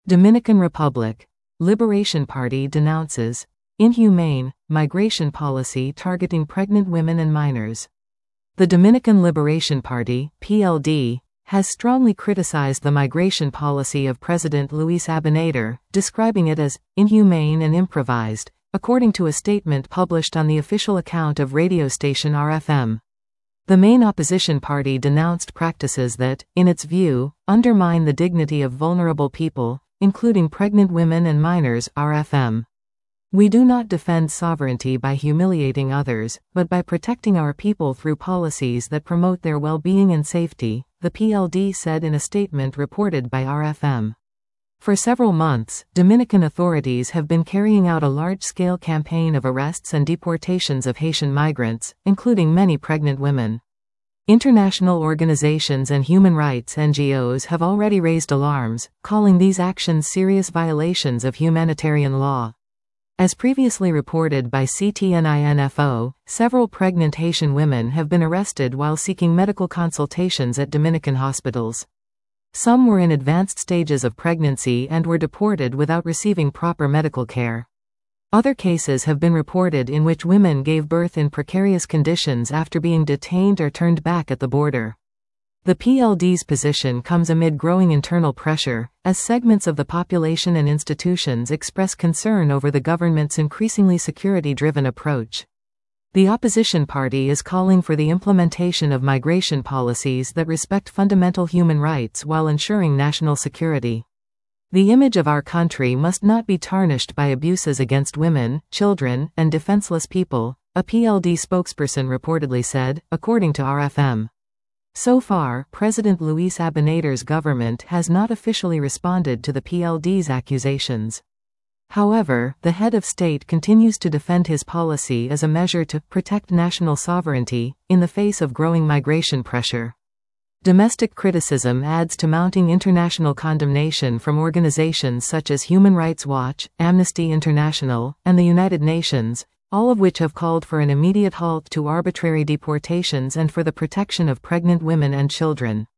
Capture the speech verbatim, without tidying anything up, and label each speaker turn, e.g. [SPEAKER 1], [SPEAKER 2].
[SPEAKER 1] Dominican Republic. Liberation Party denounces inhumane migration policy targeting pregnant women and minors. The Dominican Liberation Party, P L D, has strongly criticized the migration policy of President Luis Abinader, describing it as inhumane and improvised, according to a statement published on the official account of radio station R F M. The main opposition party denounced practices that, in its view, undermine the dignity of vulnerable people, including pregnant women and minors. R F M. We do not defend sovereignty by humiliating others, but by protecting our people through policies that promote their well-being and safety, the P L D said in a statement reported by R F M. For several months, Dominican authorities have been carrying out a large-scale campaign of arrests and deportations of Haitian migrants, including many pregnant women. International organizations and human rights N G Os have already raised alarms, calling these actions serious violations of humanitarian law. As previously reported by C T N info, several pregnant Haitian women have been arrested while seeking medical consultations at Dominican hospitals. Some were in advanced stages of pregnancy and were deported without receiving proper medical care. Other cases have been reported in which women gave birth in precarious conditions after being detained or turned back at the border. The P L D's position comes amid growing internal pressure, as segments of the population and institutions express concern over the government's increasingly security-driven approach. The opposition party is calling for the implementation of migration policies that respect fundamental human rights while ensuring national security. The image of our country must not be tarnished by abuses against women, children, and defenseless people, a P L D spokesperson reportedly said, according to R F M. So far, President Luis Abinader's government has not officially responded to the P L D's accusations. However, the head of state continues to defend his policy as a measure to protect national sovereignty, in the face of growing migration pressure. Domestic criticism adds to mounting international condemnation from organizations such as Human Rights Watch, Amnesty International, and the United Nations, all of which have called for an immediate halt to arbitrary deportations and for the protection of pregnant women and children.